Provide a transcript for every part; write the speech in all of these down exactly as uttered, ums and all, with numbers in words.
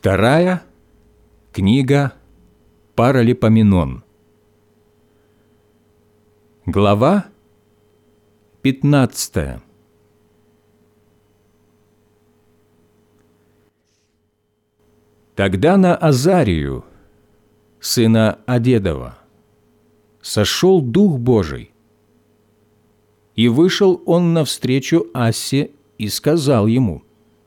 Вторая книга Паралипоменон. Глава пятнадцатая. Тогда на Азарию, сына Одедова, сошел Дух Божий, и вышел он навстречу Ассе и сказал ему: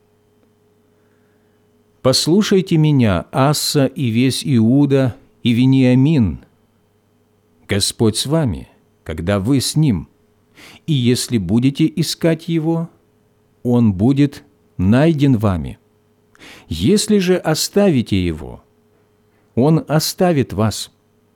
«Послушайте меня, Асса и весь Иуда и Вениамин. Господь с вами, когда вы с Ним, и если будете искать Его, Он будет найден вами. Если же оставите Его, Он оставит вас».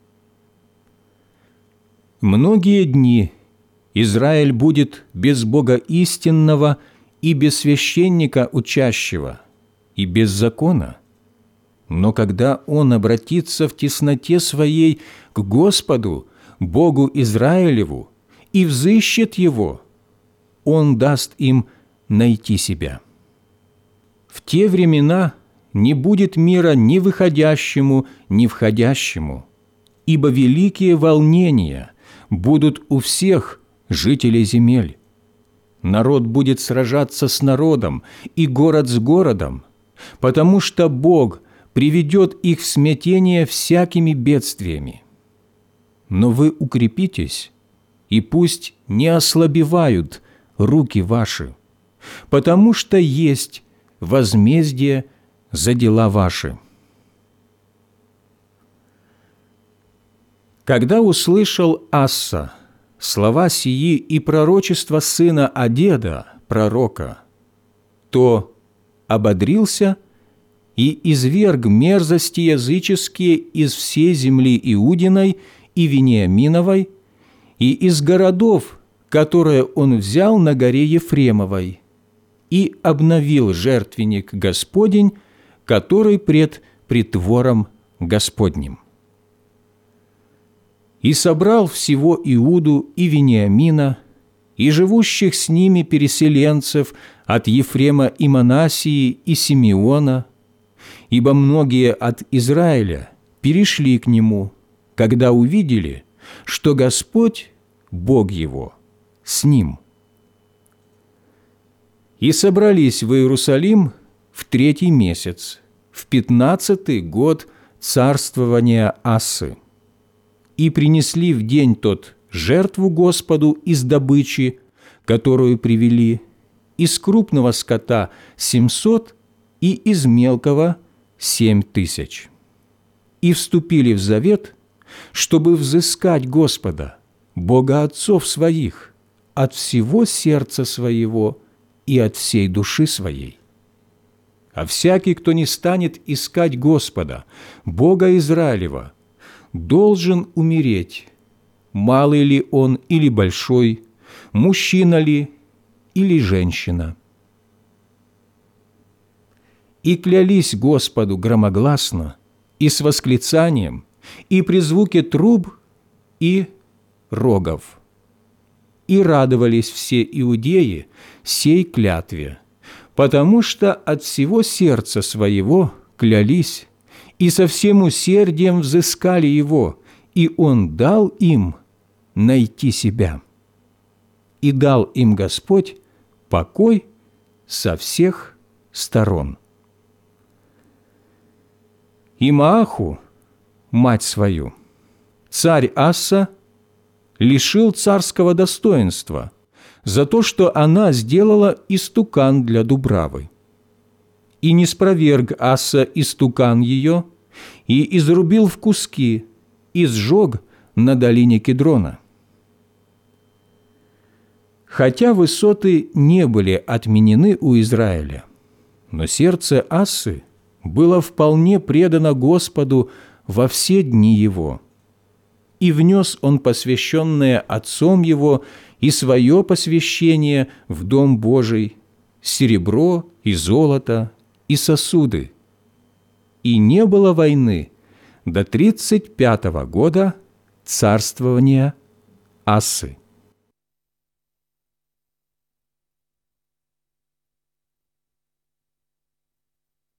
Многие дни Израиль будет без Бога истинного и без священника учащего, и без закона. Но когда он обратится в тесноте своей к Господу, Богу Израилеву, и взыщет Его, Он даст им найти себя. В те времена не будет мира ни выходящему, ни входящему, ибо великие волнения будут у всех жителей земель. Народ будет сражаться с народом, и город с городом, потому что Бог приведет их в смятение всякими бедствиями. Но вы укрепитесь, и пусть не ослабевают руки ваши, потому что есть возмездие за дела ваши». Когда услышал Асса слова сии и пророчество сына Одеда, пророка, то ободрился и изверг мерзости языческие из всей земли Иудиной и Вениаминовой и из городов, которые он взял на горе Ефремовой, и обновил жертвенник Господень, который пред притвором Господним. И собрал всего Иуду и Вениамина, и живущих с ними переселенцев от Ефрема и Манассии и Симеона, ибо многие от Израиля перешли к нему, когда увидели, что Господь, Бог его, с ним. И собрались в Иерусалим в третий месяц, в пятнадцатый год царствования Ассы, и принесли в день тот жертву Господу из добычи, которую привели, из крупного скота семьсот и из мелкого семь тысяч. И вступили в завет, чтобы взыскать Господа, Бога отцов своих, от всего сердца своего и от всей души своей. А всякий, кто не станет искать Господа, Бога Израилева, должен умереть, малый ли он или большой, мужчина ли или женщина. И клялись Господу громогласно и с восклицанием, и при звуке труб и рогов. И радовались все иудеи сей клятве, потому что от всего сердца своего клялись, и со всем усердием взыскали его, и он дал им найти себя. И дал им Господь покой со всех сторон. И Мааху, мать свою, царь Асса лишил царского достоинства за то, что она сделала истукан для Дубравы. И не спроверг Асса истукан ее, и изрубил в куски, и сжег на долине Кедрона. Хотя высоты не были отменены у Израиля, но сердце Ассы было вполне предано Господу во все дни его. И внес он посвященное отцом его и свое посвящение в Дом Божий, серебро и золото и сосуды. И не было войны до тридцать пятого года царствования Ассы.